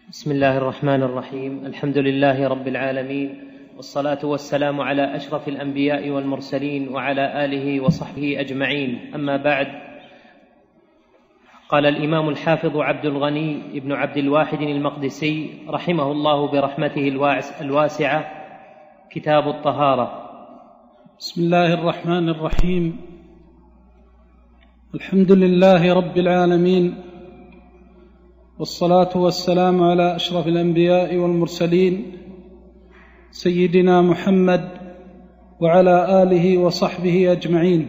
بسم الله الرحمن الرحيم. الحمد لله رب العالمين، والصلاة والسلام على أشرف الأنبياء والمرسلين وعلى آله وصحبه أجمعين. أما بعد، قال الإمام الحافظ عبد الغني بن عبد الواحد المقدسي رحمه الله برحمته الواسعة: كتاب الطهارة. بسم الله الرحمن الرحيم. الحمد لله رب العالمين، والصلاة والسلام على أشرف الأنبياء والمرسلين سيدنا محمد وعلى آله وصحبه أجمعين.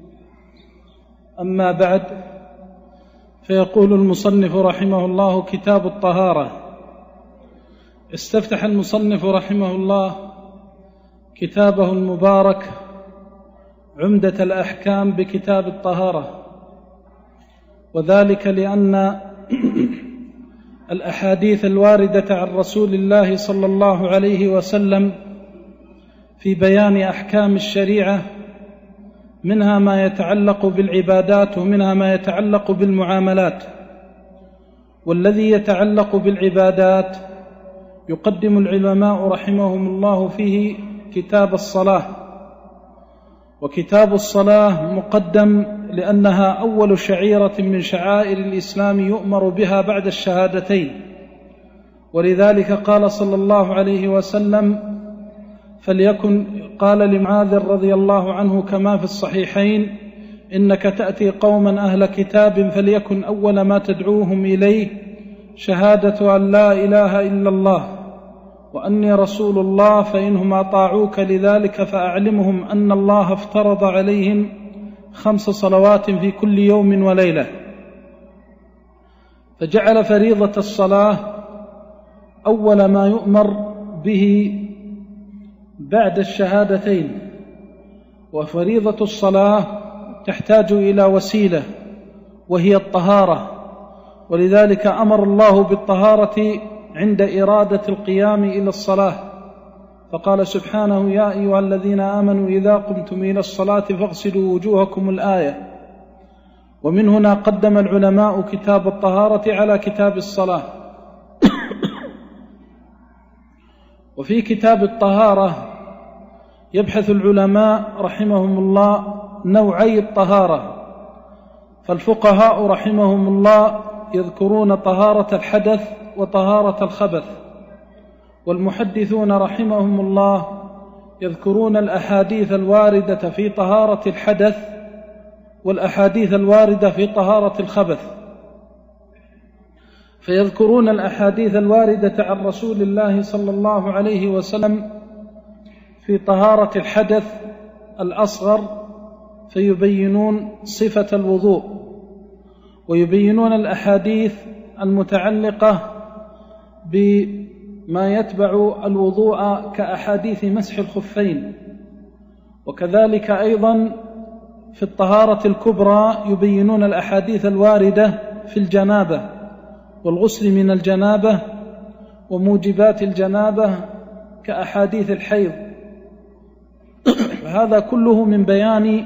أما بعد، فيقول المصنف رحمه الله: كتاب الطهارة. استفتح المصنف رحمه الله كتابه المبارك عمدة الأحكام بكتاب الطهارة، وذلك لأن الأحاديث الواردة عن رسول الله صلى الله عليه وسلم في بيان أحكام الشريعة منها ما يتعلق بالعبادات ومنها ما يتعلق بالمعاملات. والذي يتعلق بالعبادات يقدم العلماء رحمهم الله فيه كتاب الصلاة، وكتاب الصلاة مقدم لأنها أول شعيرة من شعائر الإسلام يؤمر بها بعد الشهادتين، ولذلك قال صلى الله عليه وسلم: قال لمعاذ رضي الله عنه كما في الصحيحين: إنك تأتي قوما أهل كتاب فليكن أول ما تدعوهم إليه شهادة أن لا إله إلا الله وأني رسول الله، فإنهم أطاعوك لذلك فأعلمهم أن الله افترض عليهم 5 صلوات في كل يوم وليلة. فجعل فريضة الصلاة أول ما يؤمر به بعد الشهادتين، وفريضة الصلاة تحتاج إلى وسيلة وهي الطهارة، ولذلك أمر الله بالطهارة عند إرادة القيام إلى الصلاة، فقال سبحانه: يا أيها الذين آمنوا إذا قمتم إلى الصلاة فاغسلوا وجوهكم الآية. ومن هنا قدم العلماء كتاب الطهارة على كتاب الصلاة. وفي كتاب الطهارة يبحث العلماء رحمهم الله نوعي الطهارة، فالفقهاء رحمهم الله يذكرون طهارة الحدث وطهارة الخبث، والمحدثون رحمهم الله يذكرون الأحاديث الواردة في طهارة الحدث والأحاديث الواردة في طهارة الخبث. فيذكرون الأحاديث الواردة عن رسول الله صلى الله عليه وسلم في طهارة الحدث الأصغر، فيبينون صفة الوضوء، ويبينون الأحاديث المتعلقة بما يتبع الوضوء كأحاديث مسح الخفين. وكذلك أيضا في الطهارة الكبرى يبينون الأحاديث الواردة في الجنابة والغسل من الجنابة وموجبات الجنابة كأحاديث الحيض. هذا كله من بيان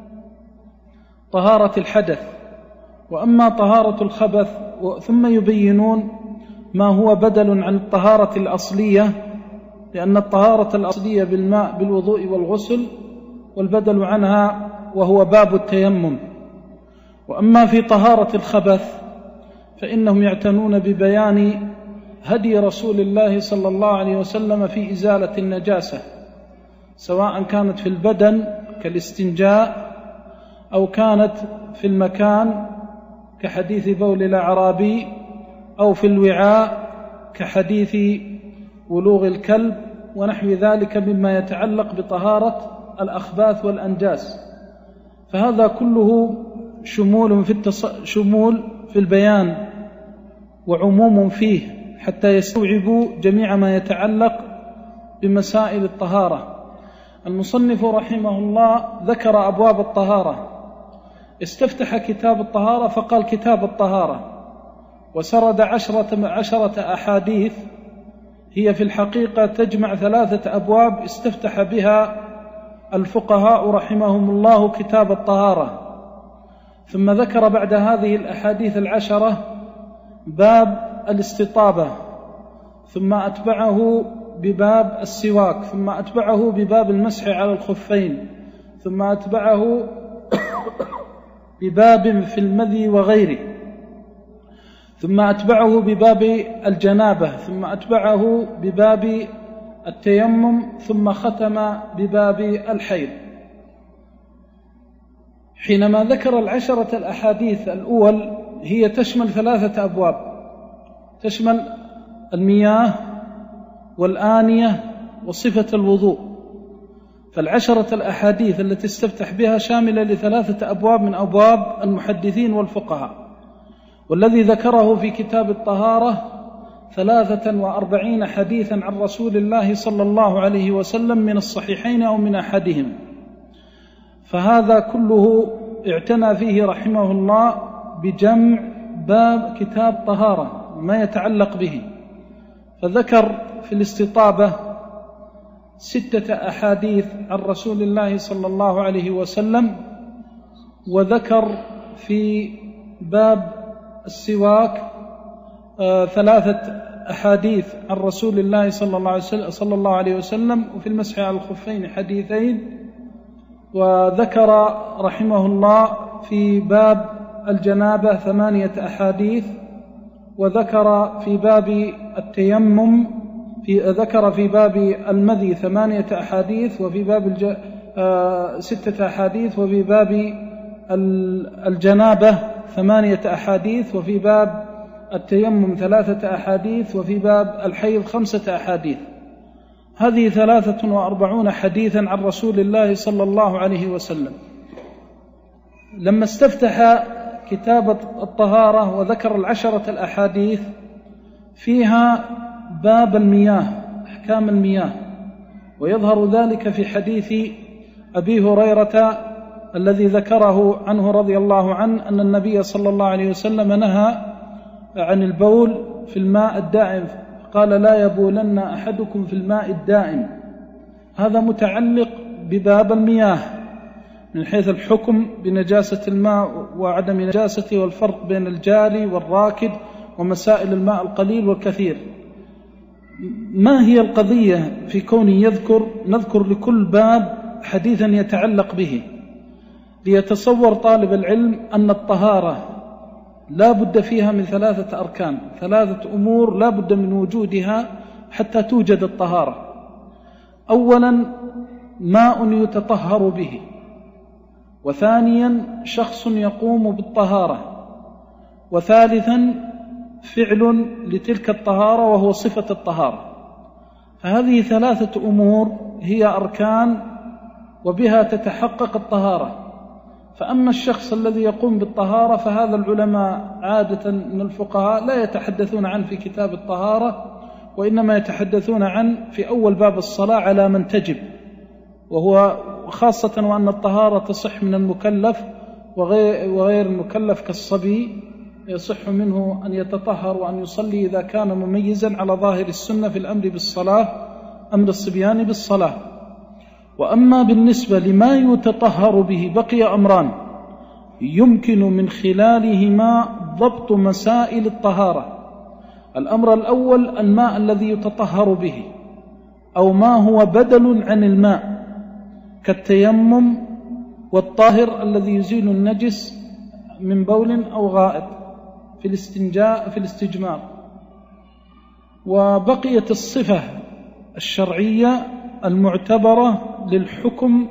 طهارة الحدث. وأما طهارة الخبث ثم يبينون ما هو بدل عن الطهارة الأصلية، لأن الطهارة الأصلية بالماء بالوضوء والغسل، والبدل عنها وهو باب التيمم. وأما في طهارة الخبث فإنهم يعتنون ببيان هدي رسول الله صلى الله عليه وسلم في إزالة النجاسة، سواء كانت في البدن كالاستنجاء أو كانت في المكان كحديث بول الأعرابي، أو في الوعاء كحديث ولوغ الكلب ونحو ذلك مما يتعلق بطهارة الأخباث والأنجاس. فهذا كله شمول في البيان وعموم فيه، حتى يستوعبوا جميع ما يتعلق بمسائل الطهارة. المصنف رحمه الله ذكر أبواب الطهارة، استفتح كتاب الطهارة فقال: كتاب الطهارة، وسرد 10 أحاديث هي في الحقيقة تجمع 3 أبواب استفتح بها الفقهاء رحمهم الله كتاب الطهارة. ثم ذكر بعد هذه الأحاديث 10 باب الاستطابة، ثم أتبعه بباب السواك، ثم أتبعه بباب المسح على الخفين، ثم أتبعه بباب في المذي وغيره، ثم أتبعه بباب الجنابة، ثم أتبعه بباب التيمم، ثم ختم بباب الحيض. حينما ذكر 10 الأحاديث الأول هي تشمل 3 أبواب، تشمل المياه والآنية وصفة الوضوء. ف10 الأحاديث التي استفتح بها شاملة ل3 أبواب من أبواب المحدثين والفقهاء. والذي ذكره في كتاب الطهارة 43 حديثا عن رسول الله صلى الله عليه وسلم من الصحيحين أو من أحدهم. فهذا كله اعتنى فيه رحمه الله بجمع باب كتاب طهارة ما يتعلق به، فذكر في الاستطابة 6 أحاديث عن رسول الله صلى الله عليه وسلم، وذكر في باب السواك 3 أحاديث عن رسول الله صلى الله عليه وسلم، وفي المسح على الخفين حديثين. وذكر رحمه الله في باب الجنابة 8 أحاديث، وذكر في باب التيمم ذكر في باب المذي 8 أحاديث، وفي باب 6 أحاديث، وفي باب الجنابة 8 أحاديث، وفي باب التيمم 3 أحاديث، وفي باب الحيض 5 أحاديث. هذه 43 حديثا عن رسول الله صلى الله عليه وسلم. لما استفتح كتاب الطهارة وذكر 10 الأحاديث فيها باب المياه، أحكام المياه، ويظهر ذلك في حديث أبي هريرة الذي ذكره عنه رضي الله عنه أن النبي صلى الله عليه وسلم نهى عن البول في الماء الدائم، قال لا يبولن أحدكم في الماء الدائم. هذا متعلق بباب المياه من حيث الحكم بنجاسة الماء وعدم نجاسته، والفرق بين الجاري والراكد، ومسائل الماء القليل والكثير. ما هي القضية في كون نذكر لكل باب حديثا يتعلق به، ليتصور طالب العلم أن الطهارة لا بد فيها من 3 أركان، 3 أمور لا بد من وجودها حتى توجد الطهارة. أولا ماء يتطهر به، وثانيا شخص يقوم بالطهارة، وثالثا فعل لتلك الطهارة وهو صفة الطهارة. فهذه 3 أمور هي أركان وبها تتحقق الطهارة. فأما الشخص الذي يقوم بالطهارة فهذا العلماء عادة من الفقهاء لا يتحدثون عنه في كتاب الطهارة، وإنما يتحدثون عنه في أول باب الصلاة على من تجب، وهو خاصة وأن الطهارة تصح من المكلف وغير المكلف كالصبي يصح منه أن يتطهر وأن يصلي إذا كان مميزا على ظاهر السنة في الأمر بالصلاة، أمر الصبيان بالصلاة. وأما بالنسبة لما يتطهر به بقي أمران يمكن من خلالهما ضبط مسائل الطهارة. الأمر الأول الماء الذي يتطهر به، أو ما هو بدل عن الماء كالتيمم، والطاهر الذي يزيل النجس من بول أو غائط في الاستنجاء في الاستجمار. وبقيت الصفة الشرعية المعتبرة للحكم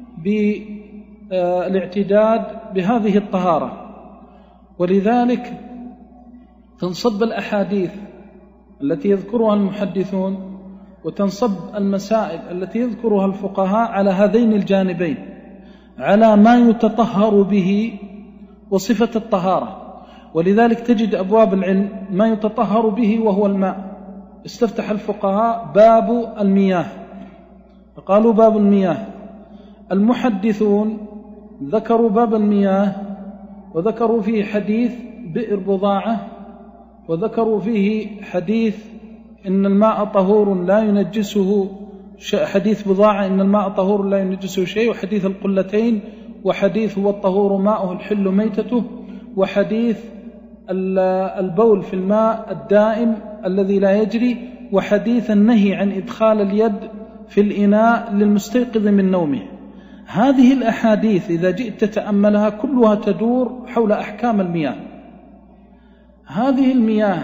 بالاعتداد بهذه الطهارة. ولذلك تنصب الأحاديث التي يذكرها المحدثون وتنصب المسائل التي يذكرها الفقهاء على هذين الجانبين، على ما يتطهر به وصفة الطهارة. ولذلك تجد أبواب العلم ما يتطهر به وهو الماء، استفتح الفقهاء باب المياه، فقالوا باب المياه. المحدثون ذكروا باب المياه وذكروا فيه حديث بئر بضاعة، وذكروا فيه حديث إن الماء طهور لا ينجسه حديث بضاعة إن الماء طهور لا ينجسه شيء، وحديث القلتين، وحديث هو الطهور ماؤه الحل ميتته، وحديث البول في الماء الدائم الذي لا يجري، وحديث النهي عن إدخال اليد في الإناء للمستيقظ من نومه. هذه الأحاديث إذا جئت تتأملها كلها تدور حول أحكام المياه. هذه المياه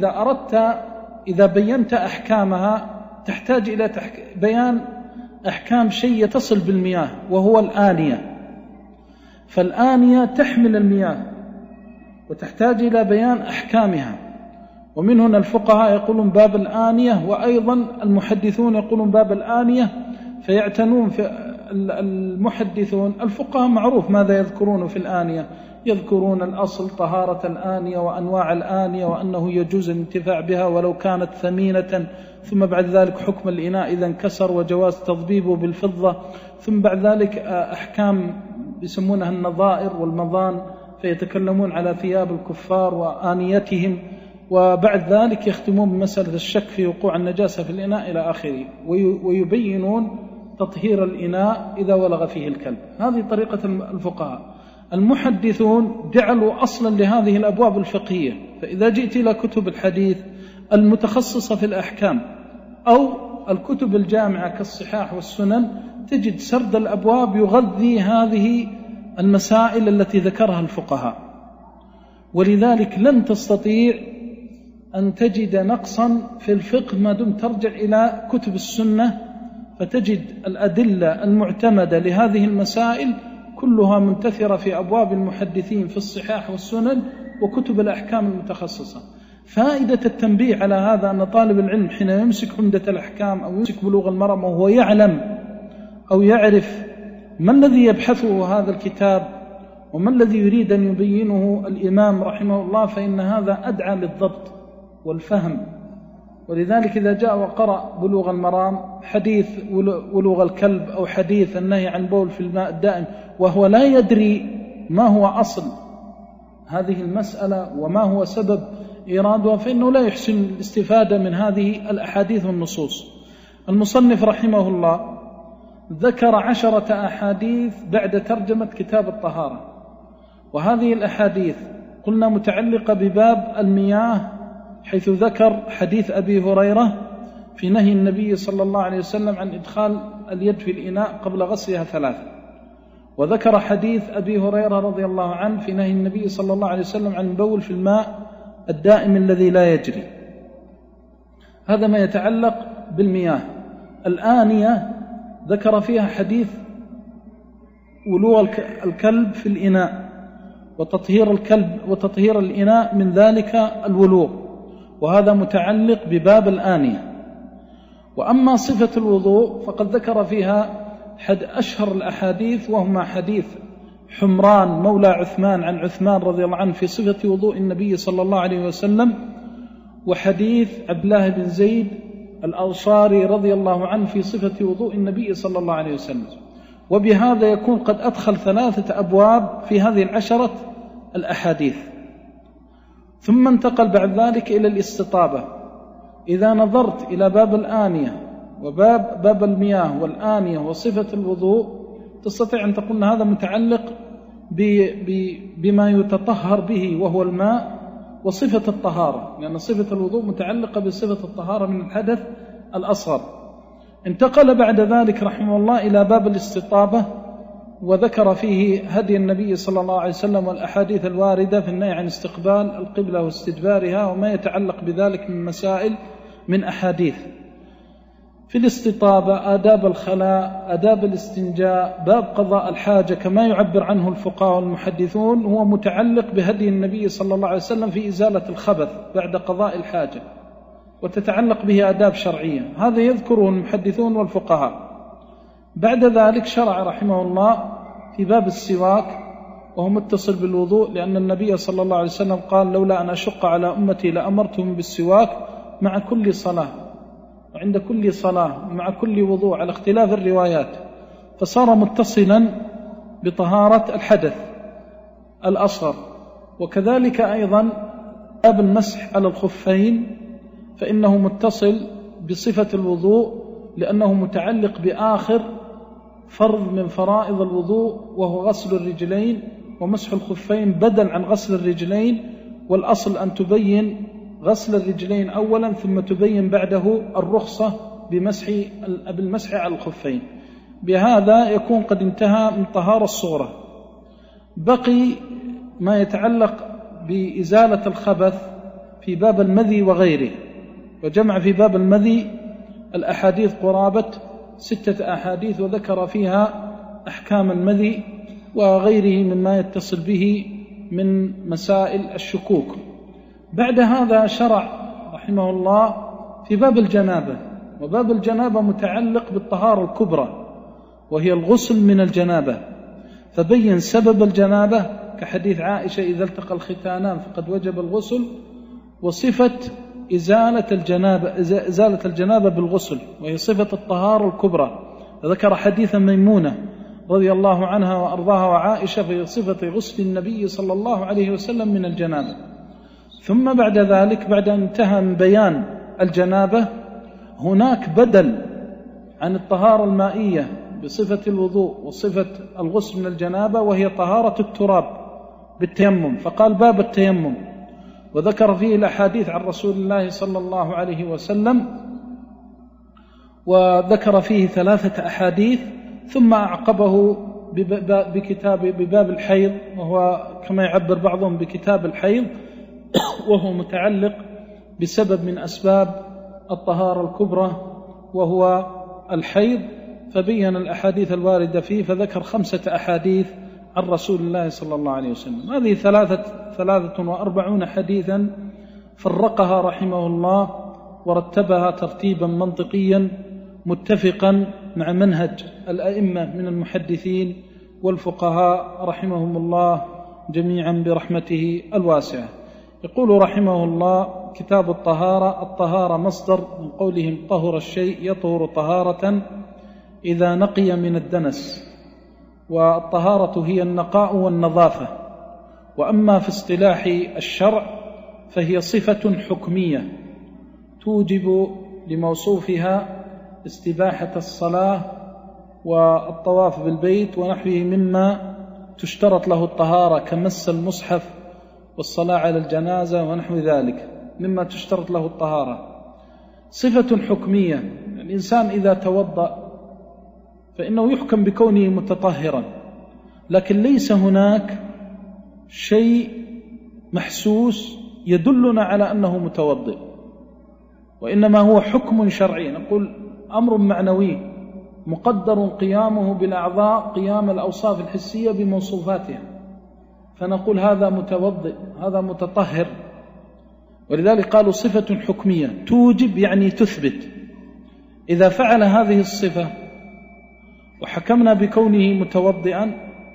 إذا بينت أحكامها تحتاج إلى بيان أحكام شيء يتصل بالمياه وهو الآنية. فالآنية تحمل المياه وتحتاج إلى بيان أحكامها، ومن هنا الفقهاء يقولون باب الآنية، وأيضا المحدثون يقولون باب الآنية، فيعتنون في المحدثون. الفقهاء معروف ماذا يذكرون في الآنية، يذكرون الأصل طهارة الآنية وأنواع الآنية وأنه يجوز الانتفاع بها ولو كانت ثمينة، ثم بعد ذلك حكم الإناء إذا انكسر وجواز تضبيبه بالفضة، ثم بعد ذلك أحكام يسمونها النظائر والمضان، فيتكلمون على ثياب الكفار وآنيتهم، وبعد ذلك يختمون بمسألة الشك في وقوع النجاسة في الإناء إلى آخره، ويبينون تطهير الإناء إذا ولغ فيه الكلب. هذه طريقة الفقهاء. المحدثون جعلوا أصلا لهذه الأبواب الفقهية، فإذا جئت إلى كتب الحديث المتخصصة في الأحكام أو الكتب الجامعة كالصحاح والسنن تجد سرد الأبواب يغذي هذه المسائل التي ذكرها الفقهاء. ولذلك لن تستطيع أن تجد نقصا في الفقه ما دمت ترجع إلى كتب السنة، فتجد الأدلة المعتمدة لهذه المسائل كلها منتثرة في أبواب المحدثين في الصحاح والسنن وكتب الأحكام المتخصصة. فائدة التنبيه على هذا أن طالب العلم حين يمسك عمدة الأحكام أو يمسك بلوغ المرام وهو يعلم أو يعرف ما الذي يبحثه هذا الكتاب وما الذي يريد أن يبينه الإمام رحمه الله، فإن هذا أدعى للضبط والفهم. ولذلك إذا جاء وقرأ بلوغ المرام حديث ولوغ الكلب أو حديث النهي عن بول في الماء الدائم وهو لا يدري ما هو أصل هذه المسألة وما هو سبب إيرادها، فإنه لا يحسن الاستفادة من هذه الأحاديث والنصوص. المصنف رحمه الله ذكر 10 أحاديث بعد ترجمة كتاب الطهارة، وهذه الأحاديث قلنا متعلقة بباب المياه، حيث ذكر حديث أبي هريرة في نهي النبي صلى الله عليه وسلم عن إدخال اليد في الإناء قبل غسلها 3، وذكر حديث أبي هريرة رضي الله عنه في نهي النبي صلى الله عليه وسلم عن البول في الماء الدائم الذي لا يجري. هذا ما يتعلق بالمياه. الآنية ذكر فيها حديث ولوغ الكلب في الإناء وتطهير الكلب وتطهير الإناء من ذلك الولوغ، وهذا متعلق بباب الآنية. وأما صفة الوضوء فقد ذكر فيها أشهر الأحاديث، وهما حديث حمران مولى عثمان عن عثمان رضي الله عنه في صفة وضوء النبي صلى الله عليه وسلم، وحديث عبد الله بن زيد الأنصاري رضي الله عنه في صفة وضوء النبي صلى الله عليه وسلم. وبهذا يكون قد أدخل 3 أبواب في هذه 10 الأحاديث. ثم انتقل بعد ذلك إلى الاستطابة. إذا نظرت إلى باب الآنية وباب المياه والآنية وصفة الوضوء تستطيع أن تقول هذا متعلق بما يتطهر به وهو الماء وصفة الطهارة، لأن صفة الوضوء متعلقة بصفة الطهارة من الحدث الأصغر. انتقل بعد ذلك رحمه الله إلى باب الاستطابة، وذكر فيه هدي النبي صلى الله عليه وسلم والأحاديث الواردة في النهي عن استقبال القبلة واستدبارها وما يتعلق بذلك من مسائل من أحاديث. في الاستطابة آداب الخلاء، آداب الاستنجاء، باب قضاء الحاجة كما يعبر عنه الفقهاء والمحدثون، هو متعلق بهدي النبي صلى الله عليه وسلم في إزالة الخبث بعد قضاء الحاجة، وتتعلق به آداب شرعية. هذا يذكره المحدثون والفقهاء. بعد ذلك شرع رحمه الله في باب السواك، وهو متصل بالوضوء، لأن النبي صلى الله عليه وسلم قال لولا أن أشق على أمتي لأمرتهم بالسواك مع كل صلاة وعند كل صلاة ومع كل وضوء على اختلاف الروايات، فصار متصلا بطهارة الحدث الأصغر. وكذلك أيضا باب المسح على الخفين، فإنه متصل بصفة الوضوء لأنه متعلق بآخر فرض من فرائض الوضوء، وهو غسل الرجلين، ومسح الخفين بدل عن غسل الرجلين، والأصل أن تبين غسل الرجلين أولا، ثم تبين بعده الرخصة بالمسح على الخفين. بهذا يكون قد انتهى من طهارة الصغرى. بقي ما يتعلق بإزالة الخبث في باب المذي وغيره، وجمع في باب المذي الأحاديث قرابة 6 أحاديث، وذكر فيها أحكام المذي وغيره مما يتصل به من مسائل الشكوك. بعد هذا شرع رحمه الله في باب الجنابة، وباب الجنابة متعلق بالطهارة الكبرى وهي الغسل من الجنابة، فبين سبب الجنابة كحديث عائشة إذا التقى الختانان فقد وجب الغسل، وصفة إزالة الجنابة بالغسل وهي صفة الطهارة الكبرى، فذكر حديث ميمونة رضي الله عنها وأرضاها وعائشة في صفة غسل النبي صلى الله عليه وسلم من الجنابة. ثم بعد ذلك بعد أن انتهى من بيان الجنابة هناك بدل عن الطهارة المائية بصفة الوضوء وصفة الغسل من الجنابة، وهي طهارة التراب بالتيمم، فقال باب التيمم، وذكر فيه الأحاديث عن رسول الله صلى الله عليه وسلم، وذكر فيه 3 أحاديث، ثم أعقبه بباب الحيض، وهو كما يعبر بعضهم بكتاب الحيض، وهو متعلق بسبب من أسباب الطهارة الكبرى وهو الحيض، فبين الأحاديث الواردة فيه، فذكر 5 أحاديث عن رسول الله صلى الله عليه وسلم. هذه 43 حديثا فرقها رحمه الله ورتبها ترتيبا منطقيا متفقا مع منهج الأئمة من المحدثين والفقهاء رحمهم الله جميعا برحمته الواسعة. يقول رحمه الله: كتاب الطهارة. الطهارة مصدر من قولهم طهر الشيء يطهر طهارة إذا نقي من الدنس، والطهارة هي النقاء والنظافة. وأما في اصطلاح الشرع فهي صفة حكمية توجب لموصوفها استباحة الصلاة والطواف بالبيت ونحوه مما تشترط له الطهارة، كمس المصحف والصلاة على الجنازة ونحو ذلك مما تشترط له الطهارة. صفة حكمية، الإنسان إذا توضأ فإنه يحكم بكونه متطهرا، لكن ليس هناك شيء محسوس يدلنا على أنه متوضئ، وإنما هو حكم شرعي، نقول أمر معنوي مقدر قيامه بالأعضاء قيام الأوصاف الحسية بموصوفاتها، فنقول هذا متوضئ، هذا متطهر. ولذلك قالوا صفة حكمية توجب يعني تثبت. إذا فعل هذه الصفة وحكمنا بكونه متوضئا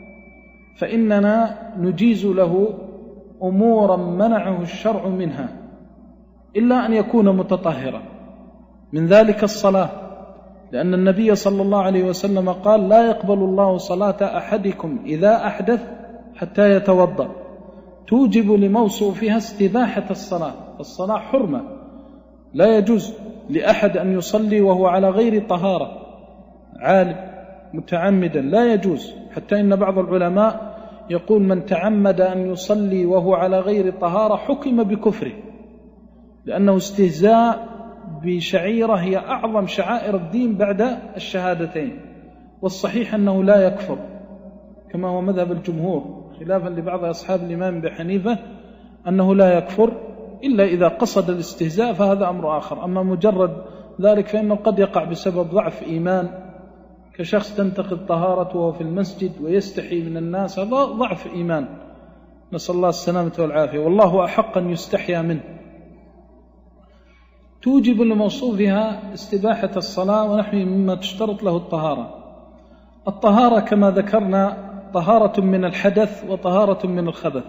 فإننا نجيز له أمورا منعه الشرع منها إلا أن يكون متطهرا، من ذلك الصلاة، لأن النبي صلى الله عليه وسلم قال: لا يقبل الله صلاة أحدكم إذا أحدث حتى يتوضأ، توجب لموصوفها استباحة الصلاة. الصلاة حرمة، لا يجوز لأحد أن يصلي وهو على غير طهارة، عالم متعمدا لا يجوز، حتى إن بعض العلماء يقول: من تعمد أن يصلي وهو على غير طهارة حكم بكفره، لأنه استهزاء بشعيرة هي أعظم شعائر الدين بعد الشهادتين. والصحيح أنه لا يكفر كما هو مذهب الجمهور، خلافا لبعض أصحاب الإمام أبي حنيفة أنه لا يكفر إلا إذا قصد الاستهزاء، فهذا أمر آخر. أما مجرد ذلك فإنه قد يقع بسبب ضعف إيمان، كشخص تنتقد طهارته وهو في المسجد ويستحي من الناس، هذا ضعف إيمان، نسأل الله السلامة والعافية، والله أحق أن يستحيا منه. توجب لموصوفها استباحة الصلاة ونحوه مما تشترط له الطهارة. الطهارة كما ذكرنا طهارة من الحدث وطهارة من الخبث،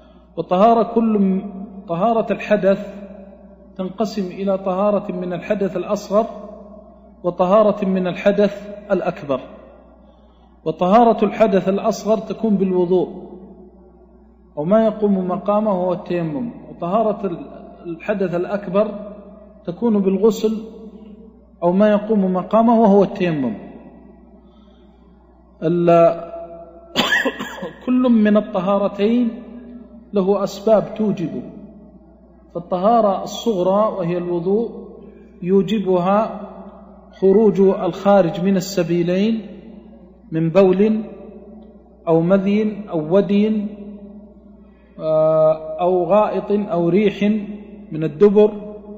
طهارة الحدث تنقسم إلى طهارة من الحدث الأصغر وطهارة من الحدث الأكبر. وطهارة الحدث الأصغر تكون بالوضوء أو ما يقوم مقامه هو التيمم، وطهارة الحدث الأكبر تكون بالغسل أو ما يقوم مقامه وهو التيمم. كل من الطهارتين له أسباب توجب، فالطهارة الصغرى وهي الوضوء يوجبها خروج الخارج من السبيلين من بول أو مذي أو ودي أو غائط أو ريح من الدبر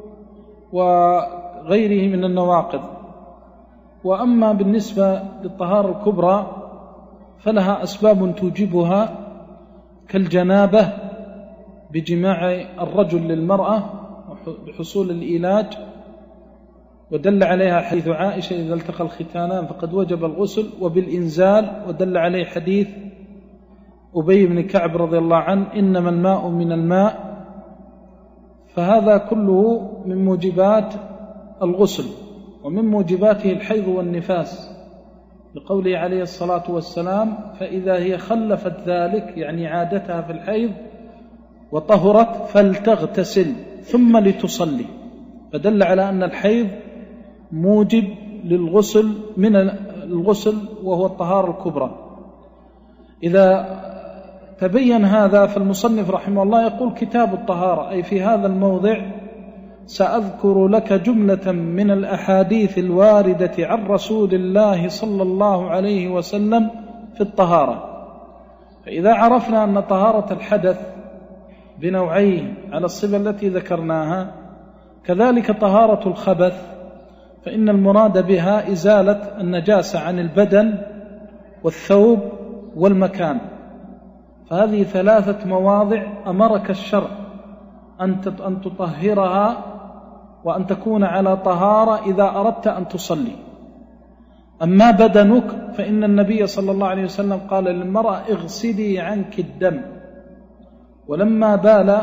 وغيره من النواقض. وأما بالنسبة للطهارة الكبرى فلها أسباب توجبها كالجنابة بجماع الرجل للمرأة بحصول الإيلاج، ودل عليها حديث عائشة إذا التقى الختانان فقد وجب الغسل، وبالإنزال ودل عليه حديث أبي بن كعب رضي الله عنه إنما الماء من الماء. فهذا كله من موجبات الغسل، ومن موجباته الحيض والنفاس لقوله عليه الصلاة والسلام فإذا هي خلفت ذلك يعني عادتها في الحيض وطهرت فلتغتسل ثم لتصلي، فدل على أن الحيض موجب للغسل من الغسل وهو الطهارة الكبرى. إذا تبين هذا فالمصنف رحمه الله يقول كتاب الطهارة، أي في هذا الموضع سأذكر لك جملة من الأحاديث الواردة عن رسول الله صلى الله عليه وسلم في الطهارة. فإذا عرفنا أن طهارة الحدث بنوعين على الصفة التي ذكرناها، كذلك طهارة الخبث فإن المراد بها إزالة النجاسة عن البدن والثوب والمكان. فهذه 3 مواضع أمرك الشرع أن تطهرها وأن تكون على طهارة إذا أردت أن تصلي. أما بدنك فإن النبي صلى الله عليه وسلم قال للمرأة اغسلي عنك الدم، ولما بال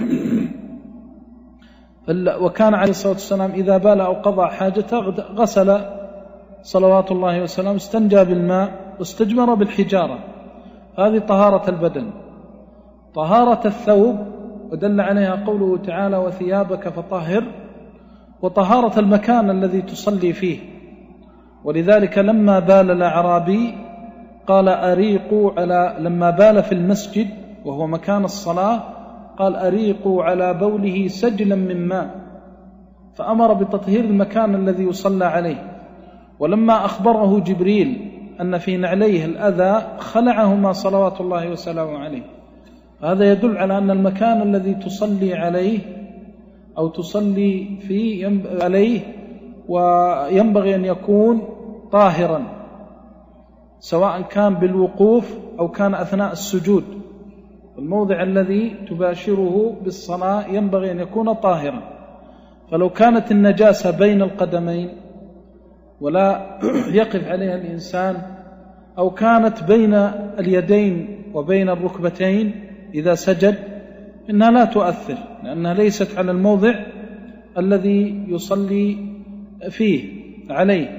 وكان عليه الصلاة والسلام إذا بال أو قضى حاجته غسل صلوات الله وسلامه، استنجى بالماء واستجمر بالحجارة. هذه طهارة البدن. طهارة الثوب ودل عليها قوله تعالى وثيابك فطهر، وطهارة المكان الذي تصلي فيه. ولذلك لما بال الأعرابي قال أريقوا لما بال في المسجد وهو مكان الصلاة قال أريقوا على بوله سجلا من ماء، فأمر بتطهير المكان الذي يصلى عليه. ولما أخبره جبريل أن في نعليه الأذى خلعهما صلوات الله وسلامه عليه. هذا يدل على أن المكان الذي تصلي عليه أو تصلي فيه عليه وينبغي أن يكون طاهرا، سواء كان بالوقوف أو كان أثناء السجود. الموضع الذي تباشره بالصلاة ينبغي أن يكون طاهرا. فلو كانت النجاسة بين القدمين ولا يقف عليها الإنسان، أو كانت بين اليدين وبين الركبتين إذا سجد، إنها لا تؤثر، لأنها ليست على الموضع الذي يصلي فيه عليه.